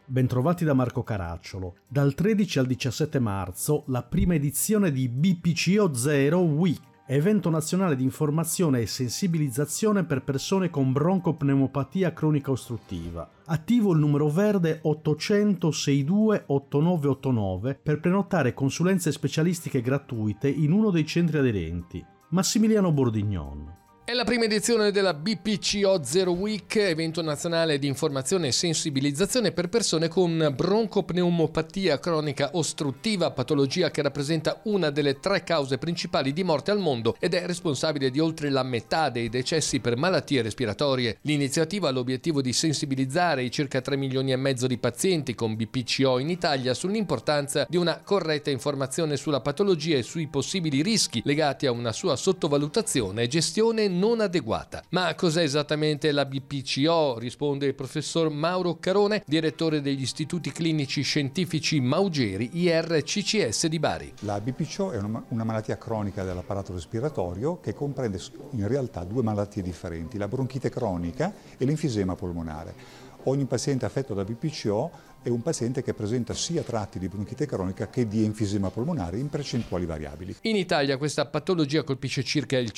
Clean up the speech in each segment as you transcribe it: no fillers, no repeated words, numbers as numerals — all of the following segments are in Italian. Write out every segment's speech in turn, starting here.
Bentrovati da Marco Caracciolo. Dal 13 al 17 marzo la prima edizione di BPCO Zero Week, evento nazionale di informazione e sensibilizzazione per persone con broncopneumopatia cronica ostruttiva. Attivo il numero verde 800 62 8989 per prenotare consulenze specialistiche gratuite in uno dei centri aderenti. Massimiliano Bordignon. È la prima edizione della BPCO Zero Week, evento nazionale di informazione e sensibilizzazione per persone con broncopneumopatia cronica ostruttiva, patologia che rappresenta una delle 3 cause principali di morte al mondo ed è responsabile di oltre la metà dei decessi per malattie respiratorie. L'iniziativa ha l'obiettivo di sensibilizzare i circa 3 milioni e mezzo di pazienti con BPCO in Italia sull'importanza di una corretta informazione sulla patologia e sui possibili rischi legati a una sua sottovalutazione e gestione non adeguata. Ma cos'è esattamente la BPCO? Risponde il professor Mauro Carone, direttore degli istituti clinici scientifici Maugeri IRCCS di Bari. La BPCO è una malattia cronica dell'apparato respiratorio che comprende in realtà 2 malattie differenti, la bronchite cronica e l'enfisema polmonare. Ogni paziente affetto da BPCO è un paziente che presenta sia tratti di bronchite cronica che di enfisema polmonare in percentuali variabili. In Italia questa patologia colpisce circa il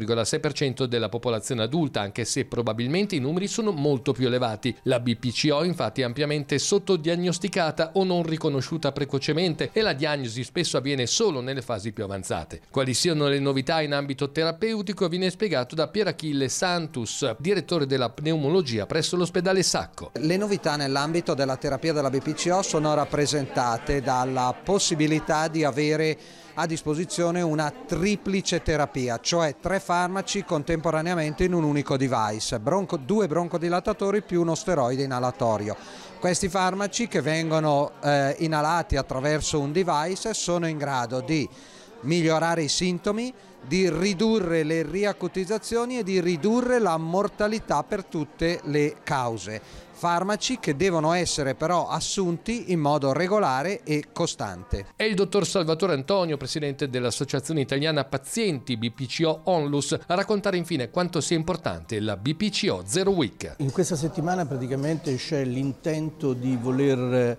5,6% della popolazione adulta, anche se probabilmente i numeri sono molto più elevati. La BPCO infatti è ampiamente sottodiagnosticata o non riconosciuta precocemente e la diagnosi spesso avviene solo nelle fasi più avanzate. Quali siano le novità in ambito terapeutico viene spiegato da Pierachille Santus, direttore della pneumologia presso l'ospedale Sacco. Le novità nell'ambito della terapia della BPCO sono rappresentate dalla possibilità di avere a disposizione una triplice terapia, cioè 3 farmaci contemporaneamente in un unico device, 2 broncodilatatori più uno steroide inalatorio. Questi farmaci che vengono inalati attraverso un device sono in grado di migliorare i sintomi, di ridurre le riacutizzazioni e di ridurre la mortalità per tutte le cause. Farmaci che devono essere però assunti in modo regolare e costante. È il dottor Salvatore Antonio, presidente dell'Associazione Italiana Pazienti BPCO Onlus, a raccontare infine quanto sia importante la BPCO Zero Week. In questa settimana praticamente c'è l'intento di voler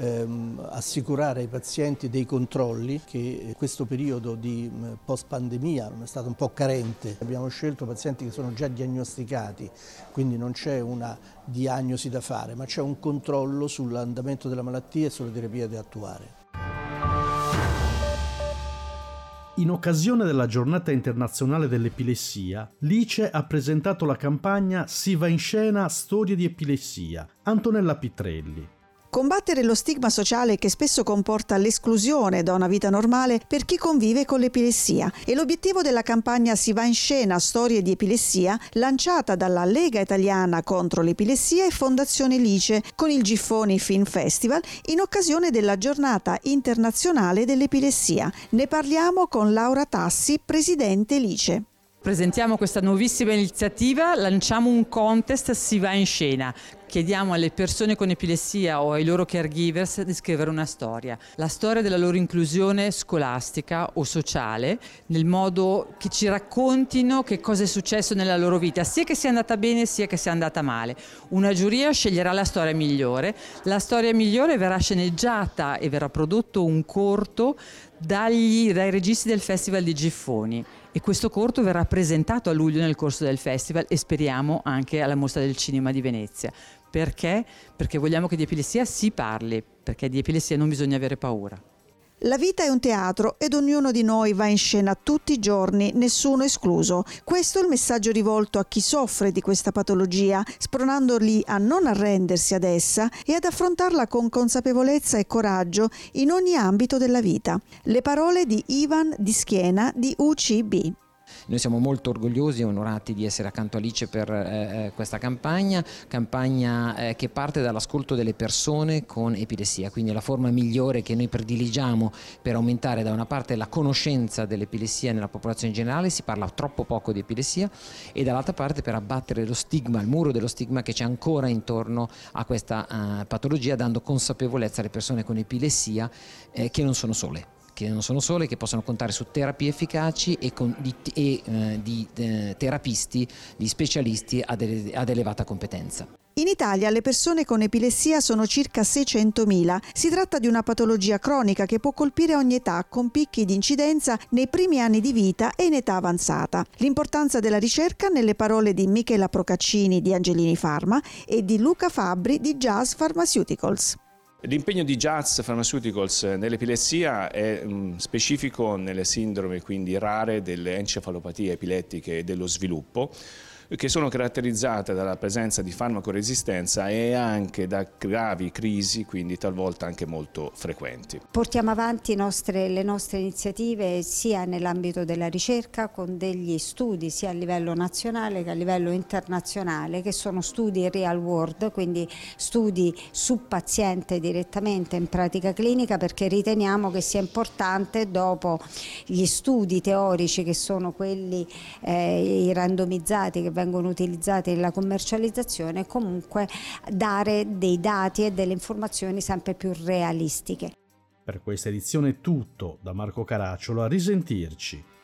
assicurare ai pazienti dei controlli che questo periodo di post pandemia è stato un po' carente. Abbiamo scelto pazienti che sono già diagnosticati, quindi non c'è una diagnosi da fare, ma c'è un controllo sull'andamento della malattia e sulle terapie da attuare. In occasione della Giornata Internazionale dell'Epilessia, l'ICE ha presentato la campagna Si va in scena storie di epilessia. Antonella Pitrelli. Combattere lo stigma sociale che spesso comporta l'esclusione da una vita normale per chi convive con l'epilessia è l'obiettivo della campagna Si va in scena storie di epilessia lanciata dalla Lega Italiana contro l'Epilessia e Fondazione Lice con il Giffoni Film Festival in occasione della Giornata Internazionale dell'Epilessia. Ne parliamo con Laura Tassi, presidente Lice. Presentiamo questa nuovissima iniziativa, lanciamo un contest Si va in scena. Chiediamo alle persone con epilessia o ai loro caregivers di scrivere una storia. La storia della loro inclusione scolastica o sociale, nel modo che ci raccontino che cosa è successo nella loro vita, sia che sia andata bene sia che sia andata male. Una giuria sceglierà la storia migliore. La storia migliore verrà sceneggiata e verrà prodotto un corto dai registi del Festival di Giffoni. E questo corto verrà presentato a luglio nel corso del festival e speriamo anche alla Mostra del Cinema di Venezia. Perché? Perché vogliamo che di epilessia si parli, perché di epilessia non bisogna avere paura. La vita è un teatro ed ognuno di noi va in scena tutti i giorni, nessuno escluso. Questo è il messaggio rivolto a chi soffre di questa patologia, spronandoli a non arrendersi ad essa e ad affrontarla con consapevolezza e coraggio in ogni ambito della vita. Le parole di Ivan Di Schiena di UCB. Noi siamo molto orgogliosi e onorati di essere accanto a Lice per questa campagna che parte dall'ascolto delle persone con epilessia, quindi la forma migliore che noi prediligiamo per aumentare da una parte la conoscenza dell'epilessia nella popolazione in generale, si parla troppo poco di epilessia, e dall'altra parte per abbattere lo stigma, il muro dello stigma che c'è ancora intorno a questa patologia, dando consapevolezza alle persone con epilessia che non sono sole. Che possono contare su terapie efficaci e di terapisti, di specialisti ad elevata competenza. In Italia le persone con epilessia sono circa 600.000. Si tratta di una patologia cronica che può colpire ogni età, con picchi di incidenza nei primi anni di vita e in età avanzata. L'importanza della ricerca nelle parole di Michela Procaccini di Angelini Pharma e di Luca Fabbri di Jazz Pharmaceuticals. L'impegno di Jazz Pharmaceuticals nell'epilessia è specifico nelle sindromi quindi rare delle encefalopatie epilettiche e dello sviluppo, che sono caratterizzate dalla presenza di farmacoresistenza e anche da gravi crisi, quindi talvolta anche molto frequenti. Portiamo avanti le nostre iniziative sia nell'ambito della ricerca con degli studi sia a livello nazionale che a livello internazionale, che sono studi real world, quindi studi su paziente direttamente in pratica clinica, perché riteniamo che sia importante, dopo gli studi teorici che sono quelli i randomizzati che vengono utilizzati nella commercializzazione, comunque dare dei dati e delle informazioni sempre più realistiche. Per questa edizione è tutto, da Marco Caracciolo, a risentirci.